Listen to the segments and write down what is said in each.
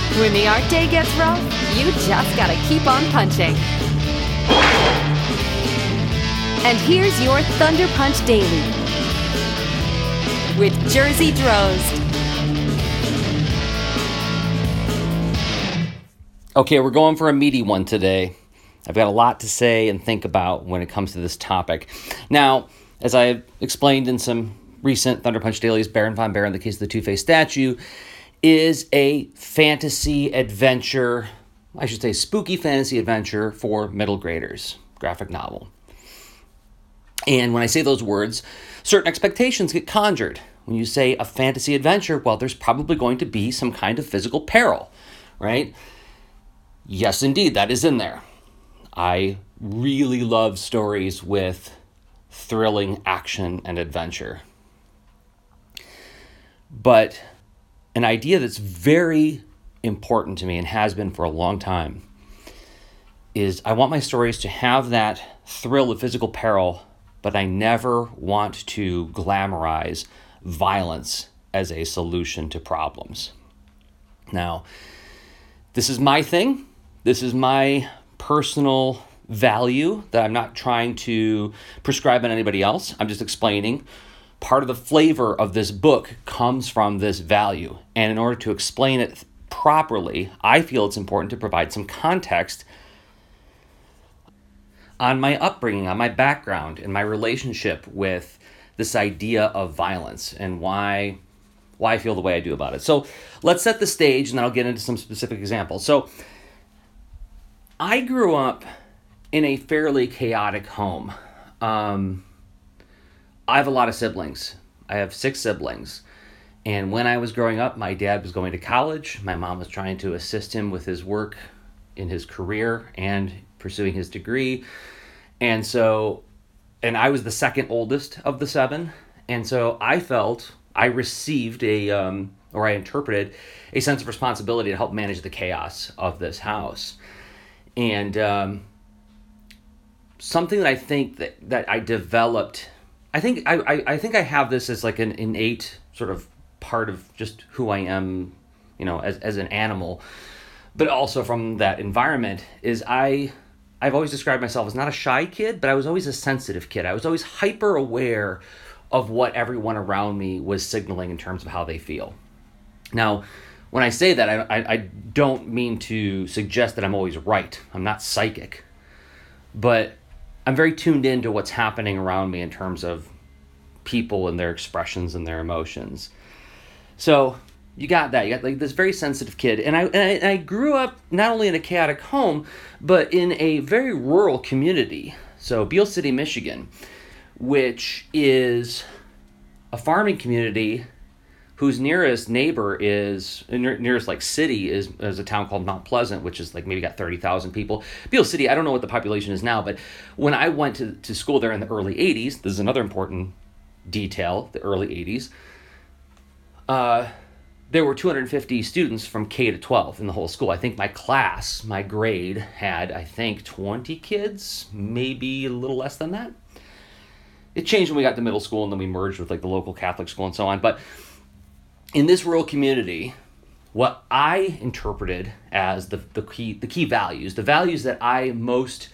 When the art day gets rough, you just gotta keep on punching. And here's your Thunder Punch Daily with Jersey Drozd. Okay, we're going for a meaty one today. I've got a lot to say and think about when it comes to this topic. Now, as I explained in some recent Thunder Punch Dailies, Baron von Baron, the case of the Two-Faced statue, is a fantasy adventure, I should say spooky fantasy adventure for middle graders, graphic novel. And when I say those words, certain expectations get conjured. When you say a fantasy adventure, well, there's probably going to be some kind of physical peril, right? Yes, indeed, that is in there. I really love stories with thrilling action and adventure. But an idea that's very important to me and has been for a long time is I want my stories to have that thrill of physical peril, but I never want to glamorize violence as a solution to problems. Now, this is my thing. This is my personal value that I'm not trying to prescribe on anybody else. I'm just explaining. Part of the flavor of this book comes from this value. And in order to explain it properly, I feel it's important to provide some context on my upbringing, on my background, and my relationship with this idea of violence and why I feel the way I do about it. So let's set the stage, and then I'll get into some specific examples. So I grew up in a fairly chaotic home. I have a lot of siblings. I have 6 siblings. And when I was growing up, my dad was going to college. My mom was trying to assist him with his work in his career and pursuing his degree. And I was the second oldest of the 7. And so I felt I received I interpreted a sense of responsibility to help manage the chaos of this house. And something that I think that I developed, I think I have this as like an innate sort of part of just who I am, as an animal, but also from that environment is I've always described myself as not a shy kid, but I was always a sensitive kid. I was always hyper aware of what everyone around me was signaling in terms of how they feel. Now, when I say that, I don't mean to suggest that I'm always right. I'm not psychic, but I'm very tuned into what's happening around me in terms of people and their expressions and their emotions. So you got that. You got like this very sensitive kid. And I grew up not only in a chaotic home, but in a very rural community. So Beale City, Michigan, which is a farming community whose nearest neighbor nearest city is a town called Mount Pleasant, which is maybe got 30,000 people. Beale City, I don't know what the population is now, but when I went to school there in the early 80s, this is another important detail, the early 80s, there were 250 students from K to 12 in the whole school. I think my grade had, 20 kids, maybe a little less than that. It changed when we got to middle school and then we merged with the local Catholic school and so on, but in this rural community, what I interpreted as the key values, the values that I most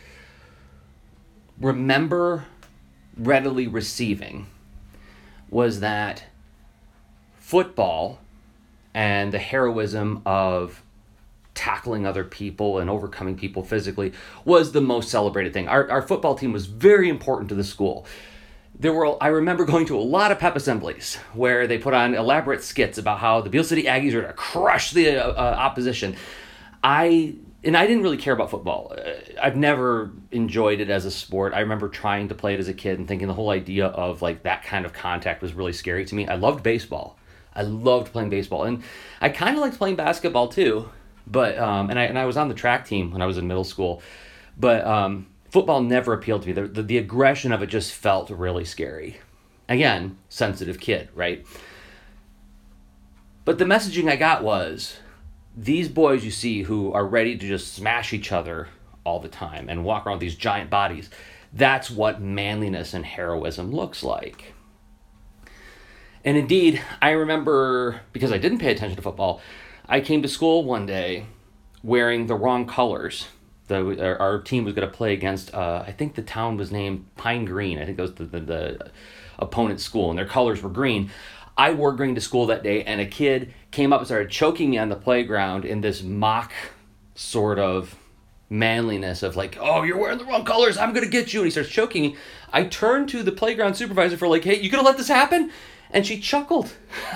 remember readily receiving, was that football and the heroism of tackling other people and overcoming people physically was the most celebrated thing. Our football team was very important to the school. I remember going to a lot of pep assemblies where they put on elaborate skits about how the Beale City Aggies are to crush the opposition. I didn't really care about football. I've never enjoyed it as a sport. I remember trying to play it as a kid and thinking the whole idea of that kind of contact was really scary to me. I loved baseball. I loved playing baseball, and I kind of liked playing basketball too. But and I was on the track team when I was in middle school, but football never appealed to me. The aggression of it just felt really scary. Again, sensitive kid, right? But the messaging I got was, these boys you see who are ready to just smash each other all the time and walk around with these giant bodies, that's what manliness and heroism looks like. And indeed, I remember, because I didn't pay attention to football, I came to school one day wearing the wrong colors. Our team was going to play against, I think the town was named Pine Green. I think that was the opponent's school, and their colors were green. I wore green to school that day, and a kid came up and started choking me on the playground in this mock sort of manliness of like, oh, you're wearing the wrong colors, I'm going to get you. And he starts choking me. I turned to the playground supervisor for like, hey, you going to let this happen? And she chuckled.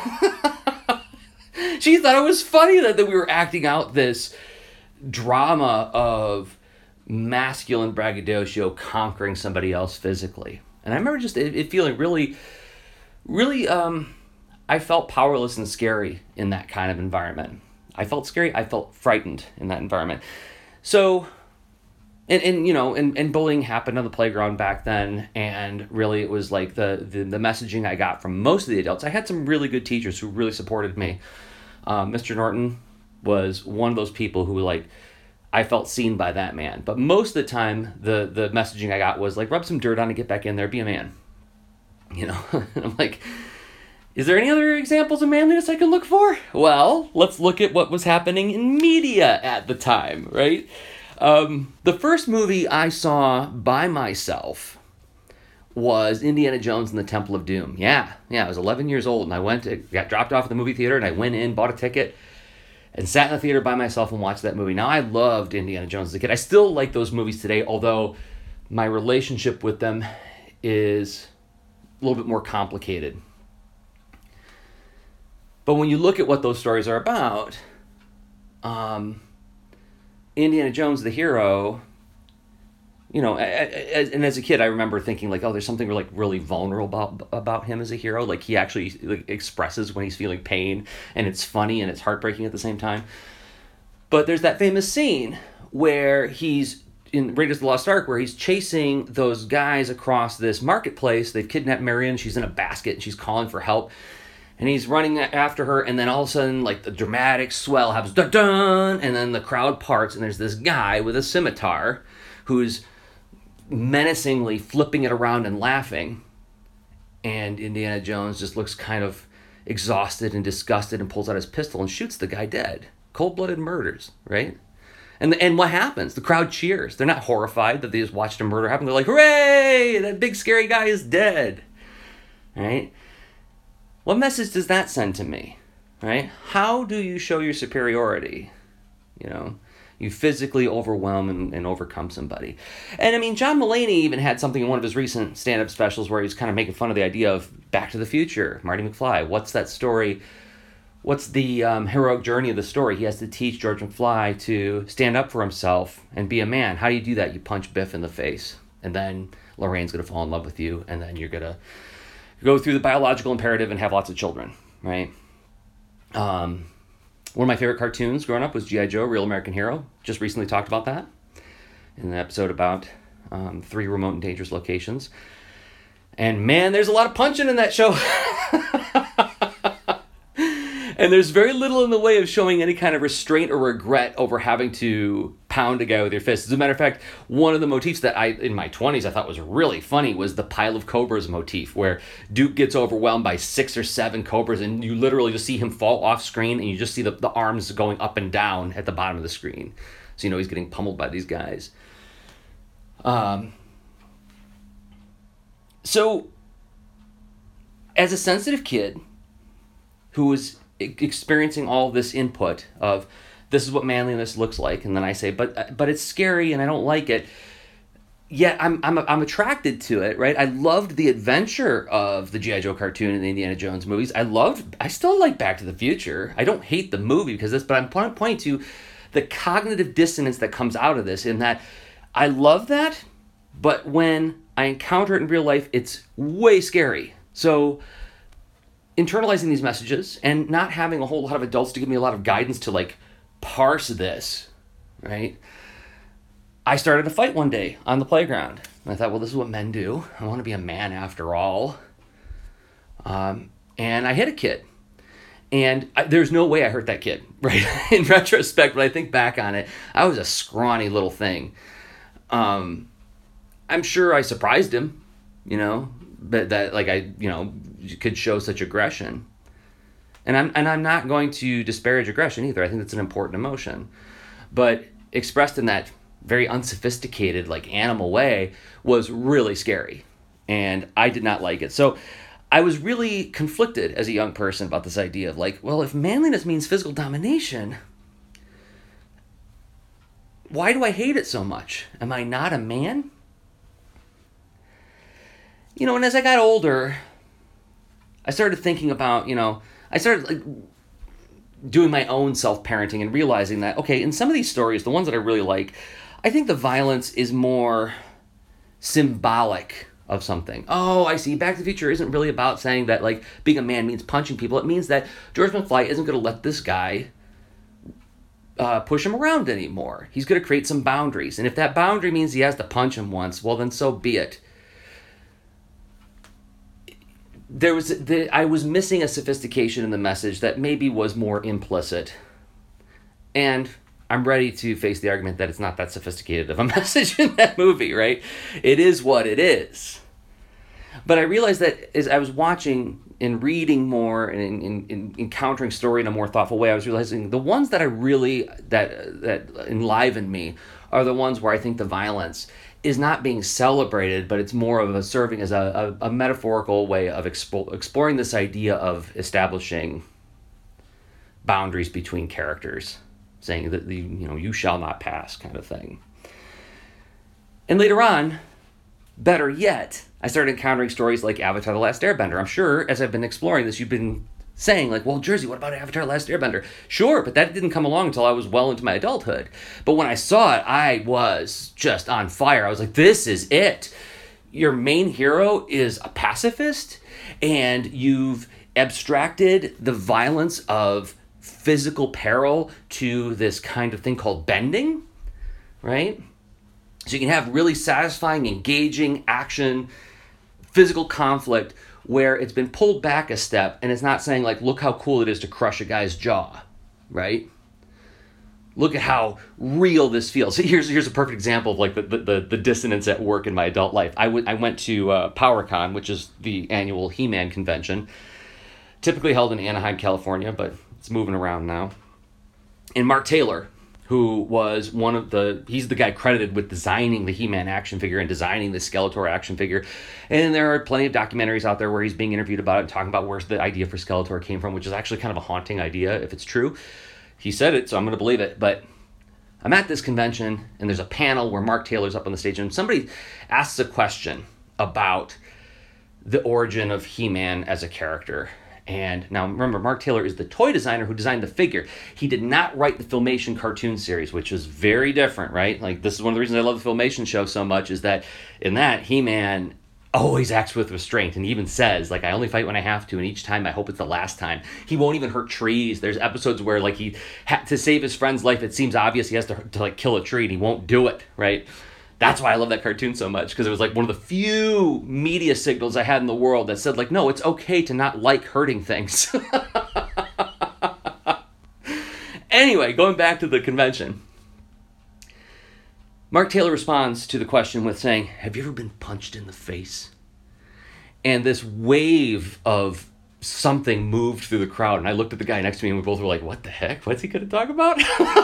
She thought it was funny that we were acting out this drama of masculine braggadocio conquering somebody else physically. And I remember just it feeling really, really, I felt powerless and scary in that kind of environment. I felt scary. I felt frightened in that environment. So, and bullying happened on the playground back then. And really it was like the messaging I got from most of the adults. I had some really good teachers who really supported me. Mr. Norton was one of those people who like, I felt seen by that man. But most of the time, the messaging I got was like, rub some dirt on and get back in there, be a man. And I'm like, is there any other examples of manliness I can look for? Well, let's look at what was happening in media at the time, right? The first movie I saw by myself was Indiana Jones and the Temple of Doom. Yeah, I was 11 years old, and I got dropped off at the movie theater, and I went in, bought a ticket, and sat in the theater by myself and watched that movie. Now, I loved Indiana Jones as a kid. I still like those movies today, although my relationship with them is a little bit more complicated. But when you look at what those stories are about, Indiana Jones, the hero, and as a kid, I remember thinking like, oh, there's something really vulnerable about him as a hero. Like he actually expresses when he's feeling pain, and it's funny and it's heartbreaking at the same time. But there's that famous scene where he's in Raiders of the Lost Ark, where he's chasing those guys across this marketplace. They've kidnapped Marion. She's in a basket and she's calling for help. And he's running after her, and then all of a sudden, like, the dramatic swell happens, dun-dun, and then the crowd parts, and there's this guy with a scimitar who's menacingly flipping it around and laughing. And Indiana Jones just looks kind of exhausted and disgusted and pulls out his pistol and shoots the guy dead. Cold-blooded murders, right? And what happens? The crowd cheers. They're not horrified that they just watched a murder happen. They're like, hooray! That big scary guy is dead. Right? What message does that send to me, right? How do you show your superiority? You physically overwhelm and overcome somebody. And I mean, John Mulaney even had something in one of his recent stand-up specials where he's kind of making fun of the idea of Back to the Future, Marty McFly. What's that story? What's the heroic journey of the story? He has to teach George McFly to stand up for himself and be a man. How do you do that? You punch Biff in the face, and then Lorraine's going to fall in love with you, and then you're going to go through the biological imperative and have lots of children, right? One of my favorite cartoons growing up was G.I. Joe, Real American Hero. Just recently talked about that in an episode about 3 remote and dangerous locations. And man, there's a lot of punching in that show. And there's very little in the way of showing any kind of restraint or regret over having to pound a guy with your fists. As a matter of fact, one of the motifs that in my 20s, I thought was really funny was the pile of cobras motif, where Duke gets overwhelmed by 6 or 7 cobras, and you literally just see him fall off screen, and you just see the arms going up and down at the bottom of the screen. So he's getting pummeled by these guys. So, as a sensitive kid who was experiencing all this input of this is what manliness looks like, and then I say, but it's scary and I don't like it. Yet I'm attracted to it, right? I loved the adventure of the G.I. Joe cartoon and the Indiana Jones movies. I still like Back to the Future. I don't hate the movie because of this, but I'm pointing to the cognitive dissonance that comes out of this, in that I love that, but when I encounter it in real life, it's way scary. So internalizing these messages and not having a whole lot of adults to give me a lot of guidance to parse this, right? I started a fight one day on the playground. And I thought, well, this is what men do. I want to be a man after all. And I hit a kid. And there's no way I hurt that kid, right? In retrospect, when I think back on it, I was a scrawny little thing. I'm sure I surprised him, but that I could show such aggression. I'm not going to disparage aggression either. I think it's an important emotion. But expressed in that very unsophisticated, like animal way was really scary. And I did not like it. So I was really conflicted as a young person about this idea of like, well, if manliness means physical domination, why do I hate it so much? Am I not a man? And as I got older, I started thinking about, I started like doing my own self-parenting and realizing that, okay, in some of these stories, the ones that I really like, I think the violence is more symbolic of something. Oh, I see. Back to the Future isn't really about saying that, like, being a man means punching people. It means that George McFly isn't going to let this guy push him around anymore. He's going to create some boundaries. And if that boundary means he has to punch him once, well, then so be it. I was missing a sophistication in the message that maybe was more implicit. And I'm ready to face the argument that it's not that sophisticated of a message in that movie, right? It is what it is. But I realized that as I was watching and reading more and in encountering story in a more thoughtful way, I was realizing the ones that I really, that enliven me are the ones where I think the violence is not being celebrated, but it's more of serving as a metaphorical way of exploring this idea of establishing boundaries between characters, saying that you shall not pass kind of thing. And later on, better yet, I started encountering stories like Avatar: The Last Airbender. I'm sure as I've been exploring this, you've been saying like, well, Jersey, what about Avatar: The Last Airbender? Sure, but that didn't come along until I was well into my adulthood. But when I saw it, I was just on fire. I was like, this is it. Your main hero is a pacifist, and you've abstracted the violence of physical peril to this kind of thing called bending, right? So you can have really satisfying, engaging action, physical conflict where it's been pulled back a step and it's not saying like, look how cool it is to crush a guy's jaw, right? Look at how real this feels. So here's a perfect example of like the dissonance at work in my adult life. I went to PowerCon, which is the annual He-Man convention, typically held in Anaheim, California, but it's moving around now. And Mark Taylor, who was he's the guy credited with designing the He-Man action figure and designing the Skeletor action figure. And there are plenty of documentaries out there where he's being interviewed about it and talking about where the idea for Skeletor came from, which is actually kind of a haunting idea if it's true. He said it, so I'm going to believe it. But I'm at this convention, and there's a panel where Mark Taylor's up on the stage, and somebody asks a question about the origin of He-Man as a character. And now remember, Mark Taylor is the toy designer who designed the figure. He did not write the Filmation cartoon series, which is very different, right? Like, this is one of the reasons I love the Filmation show so much, is that in that, He-Man always acts with restraint and even says, like, I only fight when I have to, and each time I hope it's the last time. He won't even hurt trees. There's episodes where, like, he to save his friend's life, it seems obvious he has to like, kill a tree, and he won't do it, right? That's why I love that cartoon so much, because it was like one of the few media signals I had in the world that said, like, no, it's okay to not like hurting things. Anyway, going back to the convention. Mark Taylor responds to the question with saying, have you ever been punched in the face? And this wave of something moved through the crowd, and I looked at the guy next to me, and we both were like, what the heck? What's he going to talk about?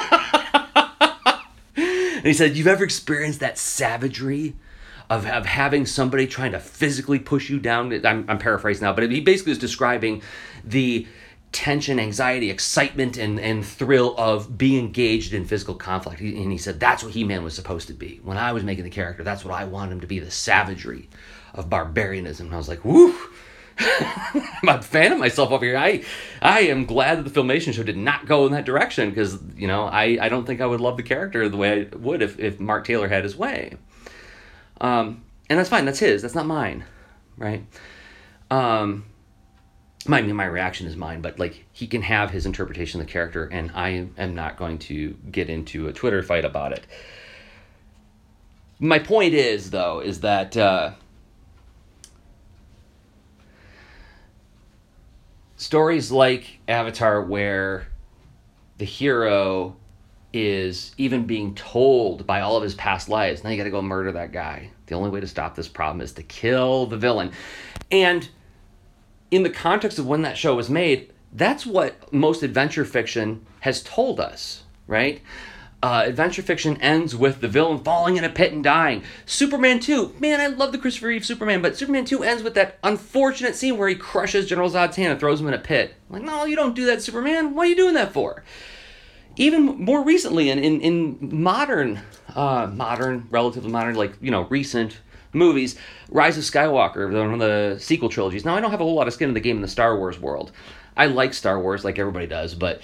And he said, you've ever experienced that savagery of having somebody trying to physically push you down? I'm paraphrasing now, but he basically is describing the tension, anxiety, excitement, and thrill of being engaged in physical conflict. And he said, that's what He-Man was supposed to be. When I was making the character, that's what I wanted him to be, the savagery of barbarianism. And I was like, woo! I'm a fan of myself over here. I am glad that the Filmation show did not go in that direction, because, I don't think I would love the character the way I would if Mark Taylor had his way. And that's fine. That's his. That's not mine, right? My reaction is mine, but like, he can have his interpretation of the character, and I am not going to get into a Twitter fight about it. My point is, though, is that stories like Avatar, where the hero is even being told by all of his past lives, now you gotta go murder that guy. The only way to stop this problem is to kill the villain. And in the context of when that show was made, That's what most adventure fiction has told us, right? Adventure fiction ends with the villain falling in a pit and dying. Superman 2, man, I love the Christopher Reeve Superman, but Superman 2 ends with that unfortunate scene where he crushes General Zod's hand and throws him in a pit. Like, no, you don't do that, Superman. What are you doing that for? Even more recently, in relatively modern, like, recent movies, Rise of Skywalker, one of the sequel trilogies. Now, I don't have a whole lot of skin in the game in the Star Wars world. I like Star Wars like everybody does, but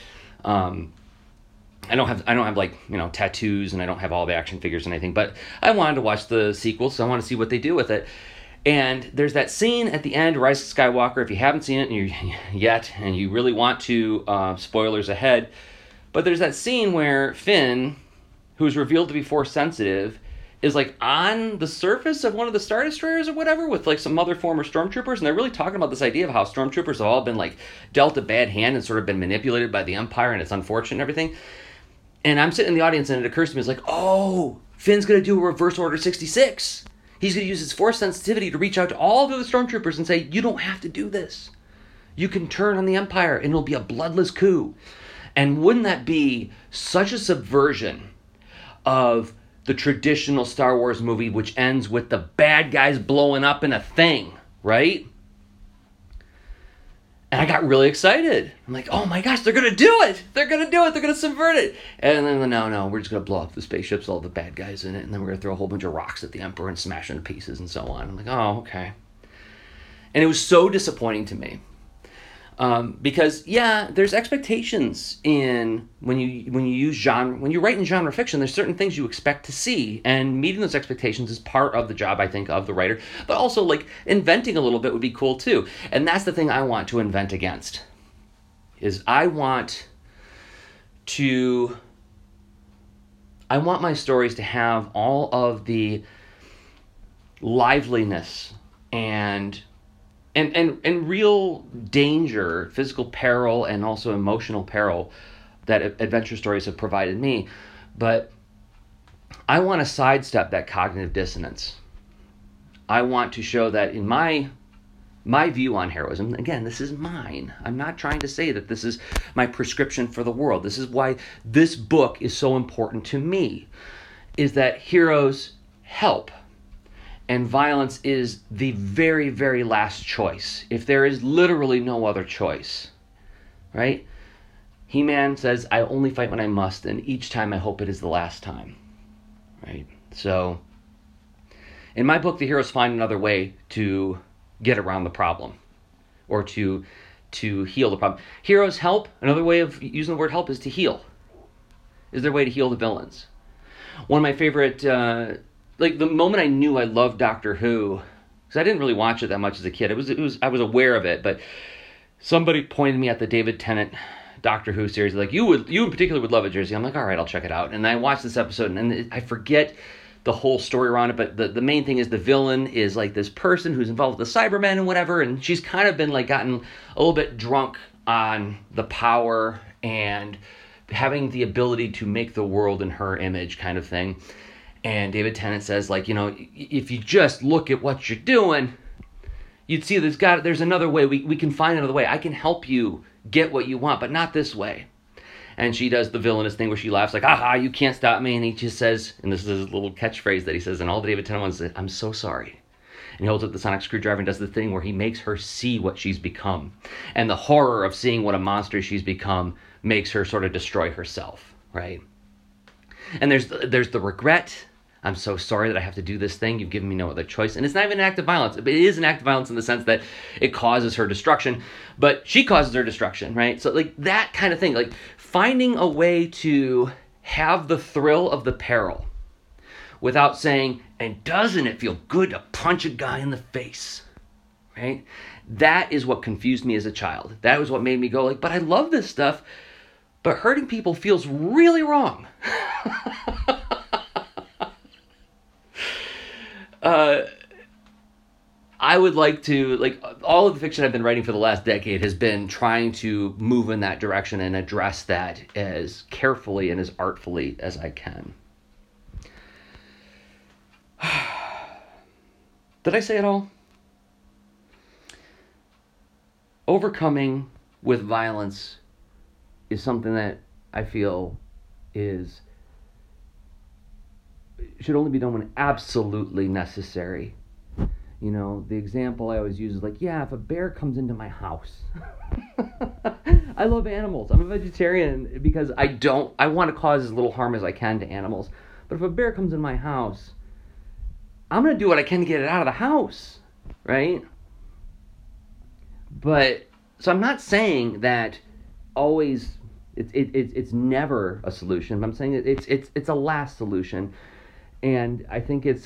I don't have like, tattoos, and I don't have all the action figures and anything, but I wanted to watch the sequel, so I want to see what they do with it. And there's that scene at the end, Rise of Skywalker, if you haven't seen it yet, and you really want to, spoilers ahead, but there's that scene where Finn, who's revealed to be Force sensitive, is like on the surface of one of the Star Destroyers or whatever with like some other former Stormtroopers, and they're really talking about this idea of how Stormtroopers have all been like dealt a bad hand and sort of been manipulated by the Empire, and it's unfortunate and everything. And I'm sitting in the audience, and it occurs to me, it's like, oh, Finn's going to do a reverse Order 66. He's going to use his Force sensitivity to reach out to all the other Stormtroopers and say, you don't have to do this. You can turn on the Empire, and it'll be a bloodless coup. And wouldn't that be such a subversion of the traditional Star Wars movie, which ends with the bad guys blowing up in a thing, right? And I got really excited. I'm like, oh my gosh, they're going to do it. They're going to do it. They're going to subvert it. And then, no, we're just going to blow up the spaceships, all the bad guys in it, and then we're going to throw a whole bunch of rocks at the Emperor and smash him to pieces and so on. I'm like, oh, okay. And it was so disappointing to me. Because there's expectations in when you write in genre fiction, there's certain things you expect to see, and meeting those expectations is part of the job, I think, of the writer. But also, like, inventing a little bit would be cool too. And that's the thing I want to invent against. Is I want my stories to have all of the liveliness and real danger, physical peril, and also emotional peril that adventure stories have provided me. But I want to sidestep that cognitive dissonance. I want to show that in my view on heroism, again, this is mine. I'm not trying to say that this is my prescription for the world. This is why this book is so important to me, is that heroes help. And violence is the very, very last choice. If there is literally no other choice, right? He-Man says, I only fight when I must, and each time I hope it is the last time, right? So, in my book, the heroes find another way to get around the problem, or to heal the problem. Heroes help. Another way of using the word help is to heal. Is their way to heal the villains. One of my favorite... like the moment I knew I loved Doctor Who, because I didn't really watch it that much as a kid. I was aware of it, but somebody pointed me at the David Tennant Doctor Who series. Like, you in particular would love it, Jersey. I'm like, all right, I'll check it out. And I watched this episode, and I forget the whole story around it, but the main thing is the villain is like this person who's involved with the Cybermen and whatever, and she's kind of been like gotten a little bit drunk on the power and having the ability to make the world in her image kind of thing. And David Tennant says, like, if you just look at what you're doing, you'd see there's another way. We can find another way. I can help you get what you want, but not this way. And she does the villainous thing where she laughs like, aha, you can't stop me. And he just says, and this is his little catchphrase that he says, and all the David Tennant ones say, I'm so sorry. And he holds up the sonic screwdriver and does the thing where he makes her see what she's become. And the horror of seeing what a monster she's become makes her sort of destroy herself, right? And there's the regret. I'm so sorry that I have to do this thing. You've given me no other choice. And it's not even an act of violence. It is an act of violence in the sense that it causes her destruction. But she causes her destruction, right? So, like, that kind of thing. Like, finding a way to have the thrill of the peril without saying, and doesn't it feel good to punch a guy in the face, right? That is what confused me as a child. That was what made me go, like, but I love this stuff, but hurting people feels really wrong. I would like to, like, all of the fiction I've been writing for the last decade has been trying to move in that direction and address that as carefully and as artfully as I can. Did I say it all? Overcoming with violence is something that I feel should only be done when absolutely necessary. You know, the example I always use is like, yeah, if a bear comes into my house, I love animals. I'm a vegetarian because I want to cause as little harm as I can to animals. But if a bear comes in my house, I'm going to do what I can to get it out of the house, right? But, so I'm not saying that always, it's never a solution, but I'm saying it's a last solution. And I think it's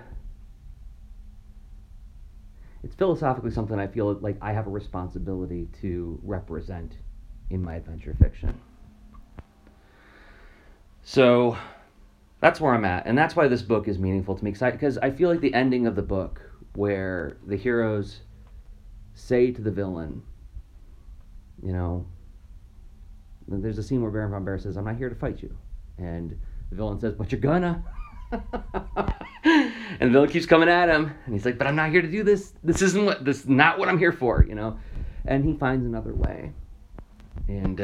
philosophically something I feel like I have a responsibility to represent in my adventure fiction. So that's where I'm at, and that's why this book is meaningful to me, because I feel like the ending of the book, where the heroes say to the villain, you know, there's a scene where Baron von Bear says, "I'm not here to fight you," and the villain says, "But you're gonna." And the villain keeps coming at him, and he's like, "But I'm not here to do this. This is not what I'm here for," you know. And he finds another way, and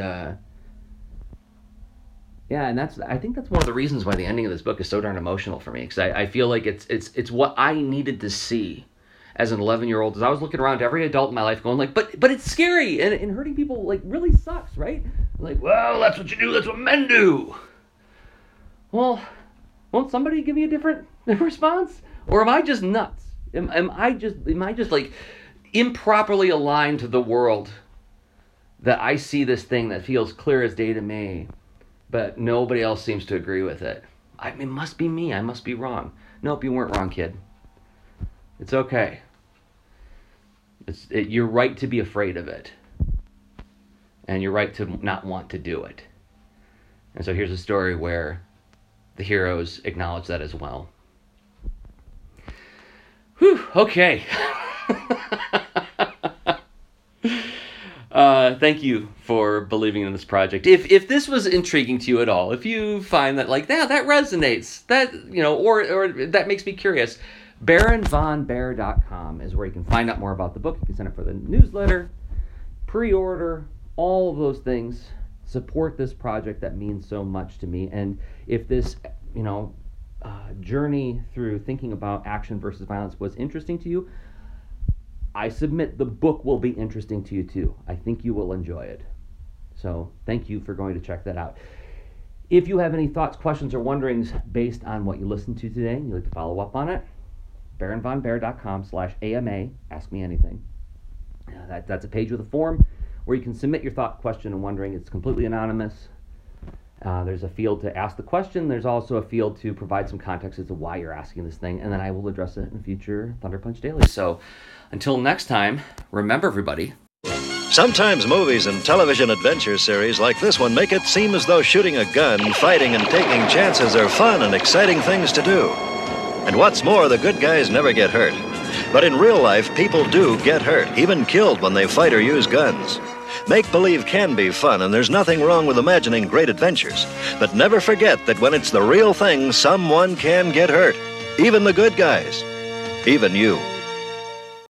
yeah, and I think that's one of the reasons why the ending of this book is so darn emotional for me, because I feel like it's what I needed to see as an 11-year-old. As I was looking around to every adult in my life, going like, but it's scary, and hurting people like really sucks, right? Like, well, that's what you do. That's what men do. Well, won't somebody give me a different response? Or am I just nuts? Am I just like improperly aligned to the world, that I see this thing that feels clear as day to me, but nobody else seems to agree with it? It must be me. I must be wrong. Nope, you weren't wrong, kid. It's okay. You're right to be afraid of it. And you're right to not want to do it. And so here's a story where the heroes acknowledge that as well. Whew, okay. Thank you for believing in this project. If this was intriguing to you at all, if you find that like that resonates, that, you know, or that makes me curious, BaronVonBear.com is where you can find out more about the book. You can sign up for the newsletter, pre-order, all of those things. Support this project that means so much to me. And if this, you know, journey through thinking about action versus violence was interesting to you, I submit the book will be interesting to you too. I think you will enjoy it. So thank you for going to check that out. If you have any thoughts, questions, or wonderings based on what you listened to today and you'd like to follow up on it, BaronVonBear.com/AMA, ask me anything. That's a page with a form where you can submit your thought, question, and wondering. It's completely anonymous. There's a field to ask the question. There's also a field to provide some context as to why you're asking this thing, and then I will address it in future Thunder Punch Daily. So until next time, remember, everybody. Sometimes movies and television adventure series like this one make it seem as though shooting a gun, fighting, and taking chances are fun and exciting things to do. And what's more, the good guys never get hurt. But in real life, people do get hurt, even killed when they fight or use guns. Make-believe can be fun, and there's nothing wrong with imagining great adventures. But never forget that when it's the real thing, someone can get hurt. Even the good guys. Even you.